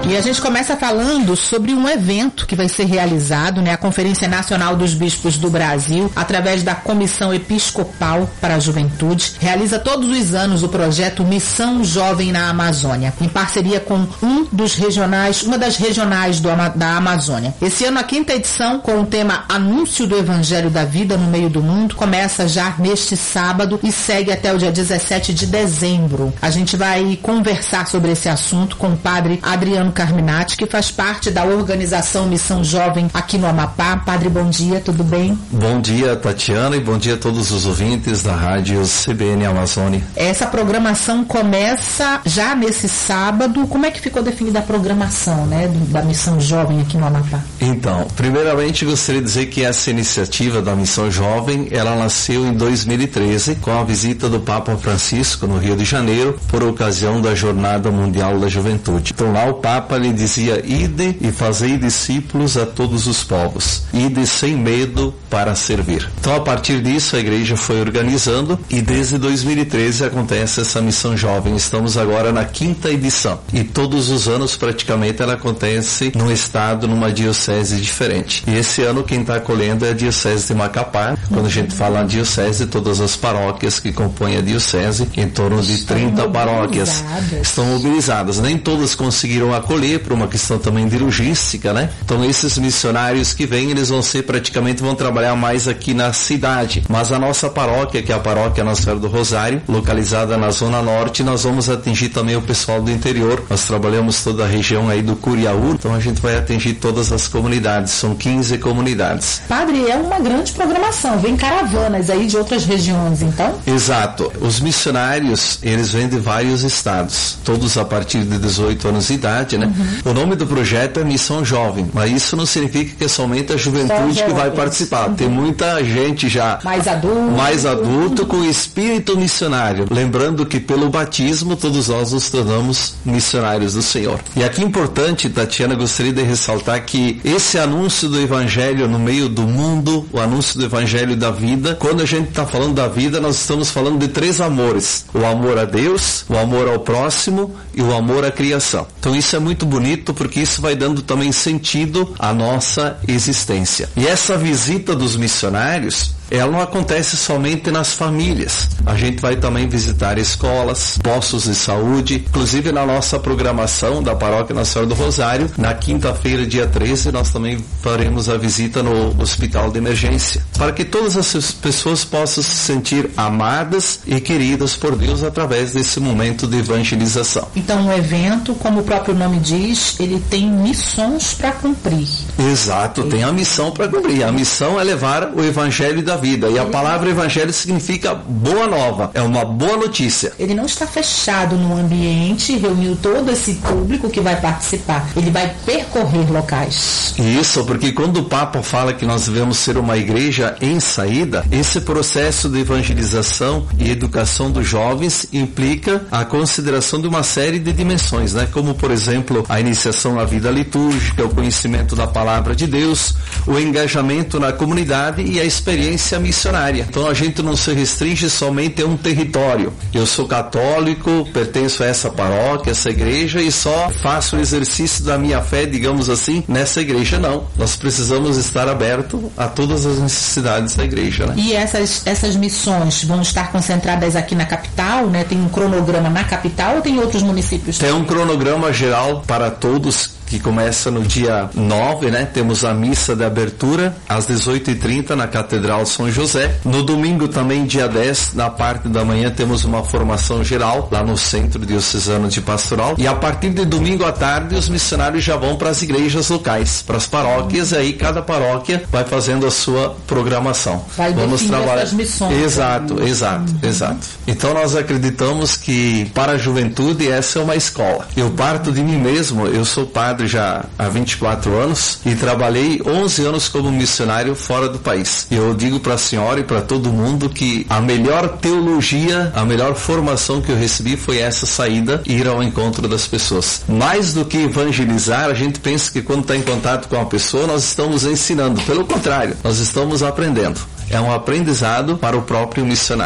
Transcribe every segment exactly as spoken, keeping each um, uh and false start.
E a gente começa falando sobre um evento que vai ser realizado, né, a Conferência Nacional dos Bispos do Brasil, através da Comissão Episcopal para a Juventude, realiza todos os anos o projeto Missão Jovem na Amazônia, em parceria com um dos regionais, uma das regionais do, da Amazônia. Esse ano a quinta edição, com o tema Anúncio do Evangelho da Vida no Meio do Mundo, começa já neste sábado e segue até o dia dezessete de dezembro. A gente vai conversar sobre esse assunto com o padre Adriano Carminati, que faz parte da organização Missão Jovem aqui no Amapá. Padre, bom dia, tudo bem? Bom dia, Tatiana, e bom dia a todos os ouvintes da rádio C B N Amazônia. Essa programação começa já nesse sábado. Como é que ficou definida a programação, né, da Missão Jovem aqui no Amapá? Então, primeiramente gostaria de dizer que essa iniciativa da Missão Jovem, ela nasceu em dois mil e treze, com a visita do Papa Francisco no Rio de Janeiro, por ocasião da Jornada Mundial da Juventude. Então lá o Papa lhe dizia: ide e fazei discípulos a todos os povos, ide sem medo para servir. Então a partir disso a igreja foi organizando e desde dois mil e treze acontece essa Missão Jovem. Estamos agora na quinta edição e todos os anos praticamente ela acontece num estado, numa diocese diferente. E esse ano quem está acolhendo é a Diocese de Macapá. Quando a gente fala em diocese, todas as paróquias que compõem a diocese, em torno de trinta paróquias estão mobilizadas. Nem todas conseguiram acolher por uma questão também de logística, né? Então esses missionários que vêm, eles vão ser praticamente, vão trabalhar mais aqui na cidade. Mas a nossa paróquia, que é a paróquia Nossa Senhora do Rosário, localizada na Zona Norte, nós vamos atingir também o pessoal do interior. Nós trabalhamos toda a região aí do Curiaú, então a gente vai atingir todas as comunidades, são quinze comunidades. Padre, é uma grande programação, vem caravanas aí de outras regiões, então? Exato. Os missionários, eles vêm de vários estados, todos a partir de dezoito anos de idade, né? Uhum. O nome do projeto é Missão Jovem, mas isso não significa que é somente a juventude que vai participar. Uhum. Tem muita gente já mais adulto, mais adulto com espírito missionário. Lembrando que pelo batismo todos nós nos tornamos missionários do Senhor. E aqui é importante, Tatiana, gostaria de ressaltar que esse anúncio do Evangelho no meio do mundo, o anúncio do Evangelho da vida, quando a gente está falando da vida, nós estamos falando de três amores: o amor a Deus, o amor ao próximo e o amor à criação. Então isso é muito bonito, porque isso vai dando também sentido à nossa existência. E essa visita dos missionários, ela não acontece somente nas famílias. A gente vai também visitar escolas, postos de saúde. Inclusive na nossa programação da Paróquia Nossa Senhora do Rosário, na quinta-feira, dia treze, nós também faremos a visita no Hospital de Emergência, para que todas as pessoas possam se sentir amadas e queridas por Deus através desse momento de evangelização. Então o evento, como o próprio nome diz, ele tem missões para cumprir. Exato, tem a missão para cumprir. A missão é levar o Evangelho da vida. E a palavra evangelho significa boa nova, é uma boa notícia. Ele não está fechado num ambiente, reuniu todo esse público que vai participar. Ele vai percorrer locais. Isso, porque quando o Papa fala que nós devemos ser uma igreja em saída, esse processo de evangelização e educação dos jovens implica a consideração de uma série de dimensões, né? Como, por exemplo, a iniciação na vida litúrgica, o conhecimento da palavra de Deus, o engajamento na comunidade e a experiência missionária. Então a gente não se restringe somente a um território. Eu sou católico, pertenço a essa paróquia, essa igreja e só faço o exercício da minha fé, digamos assim, nessa igreja. Não. Nós precisamos estar abertos a todas as necessidades da igreja, né? E essas, essas missões vão estar concentradas aqui na capital, né? Tem um cronograma na capital ou tem outros municípios? Tem um cronograma geral para todos, que começa no dia nove, né? Temos a missa de abertura às dezoito e trinta na Catedral São José. No domingo também, dia dez, na parte da manhã, temos uma formação geral lá no Centro Diocesano de Pastoral. E a partir de domingo à tarde, os missionários já vão para as igrejas locais, para as paróquias, e aí cada paróquia vai fazendo a sua programação. Vai Vamos trabalhar essas missões. Exato, exato, uhum. exato. Então nós acreditamos que para a juventude essa é uma escola. Eu parto de mim mesmo, eu sou padre já há vinte e quatro anos e trabalhei onze anos como missionário fora do país. Eu digo para a senhora e para todo mundo que a melhor teologia, a melhor formação que eu recebi foi essa saída, ir ao encontro das pessoas. Mais do que evangelizar, a gente pensa que quando está em contato com uma pessoa, nós estamos ensinando. Pelo contrário, nós estamos aprendendo. É um aprendizado para o próprio missionário.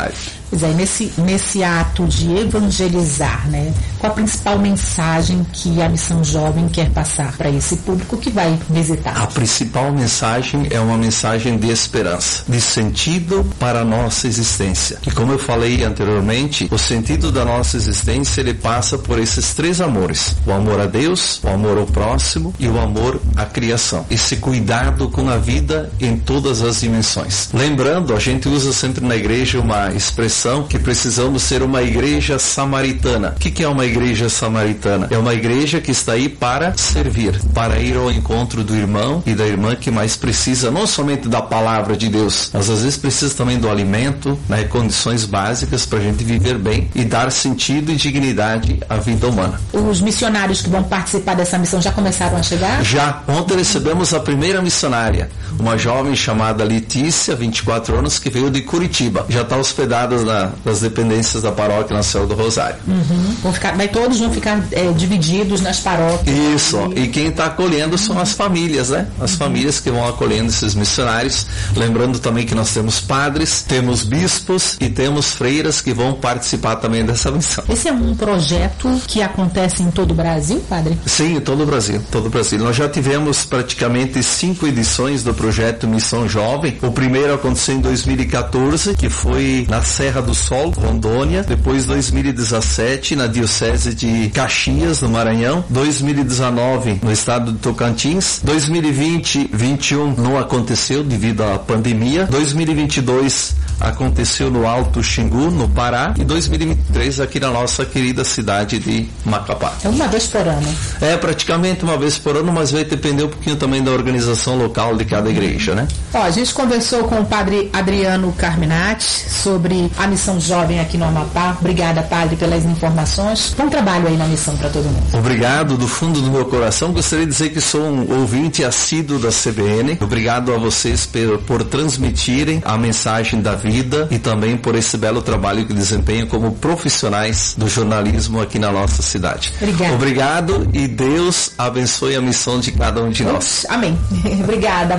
Pois é, nesse, nesse ato de evangelizar, né? Qual a principal mensagem que a Missão Jovem quer passar para esse público que vai visitar? A principal mensagem é uma mensagem de esperança, de sentido para a nossa existência. E como eu falei anteriormente, o sentido da nossa existência, ele passa por esses três amores: o amor a Deus, o amor ao próximo e o amor à criação. Esse cuidado com a vida em todas as dimensões. Lembrando, a gente usa sempre na igreja uma expressão que precisamos ser uma igreja samaritana. O que, que é uma igreja samaritana? É uma igreja que está aí para servir, para ir ao encontro do irmão e da irmã que mais precisa, não somente da palavra de Deus, mas às vezes precisa também do alimento, né, condições básicas para a gente viver bem e dar sentido e dignidade à vida humana. Os missionários que vão participar dessa missão já começaram a chegar? Já. Ontem recebemos a primeira missionária, uma jovem chamada Letícia, vinte e quatro anos, que veio de Curitiba. Já está hospedada na, nas dependências da paróquia Nossa Senhora do Rosário. Uhum. Vão ficar, mas todos vão ficar é, divididos nas paróquias. Isso. E quem está acolhendo são as famílias, né? As uhum. famílias que vão acolhendo esses missionários. Lembrando também que nós temos padres, temos bispos e temos freiras que vão participar também dessa missão. Esse é um projeto que acontece em todo o Brasil, padre? Sim, em todo o Brasil. Todo o Brasil. Nós já tivemos praticamente cinco edições do projeto Missão Jovem. O primeiro aconteceu em dois mil e quatorze, que foi na Serra do Sol, Rondônia. Depois, dois mil e dezessete, na Diocese de Caxias, no Maranhão. dois mil e dezenove, no estado de Tocantins. dois mil e vinte, vinte e um não aconteceu devido à pandemia. dois mil e vinte e dois aconteceu no Alto Xingu, no Pará. E dois mil e vinte e três aqui na nossa querida cidade de Macapá. É uma vez por ano? É, praticamente uma vez por ano, mas vai depender um pouquinho também da organização local de cada igreja, né? Ó, a gente conversou com o padre Adriano Carminati sobre a Missão Jovem aqui no Amapá. Obrigada, padre, pelas informações. Bom trabalho aí na missão para todo mundo. Obrigado, do fundo do meu coração. Gostaria de dizer que sou um ouvinte assíduo da C B N. Obrigado a vocês por, por transmitirem a mensagem da vida e também por esse belo trabalho que desempenham como profissionais do jornalismo aqui na nossa cidade. Obrigado. Obrigado e Deus abençoe a missão de cada um de nós. Amém. Obrigada.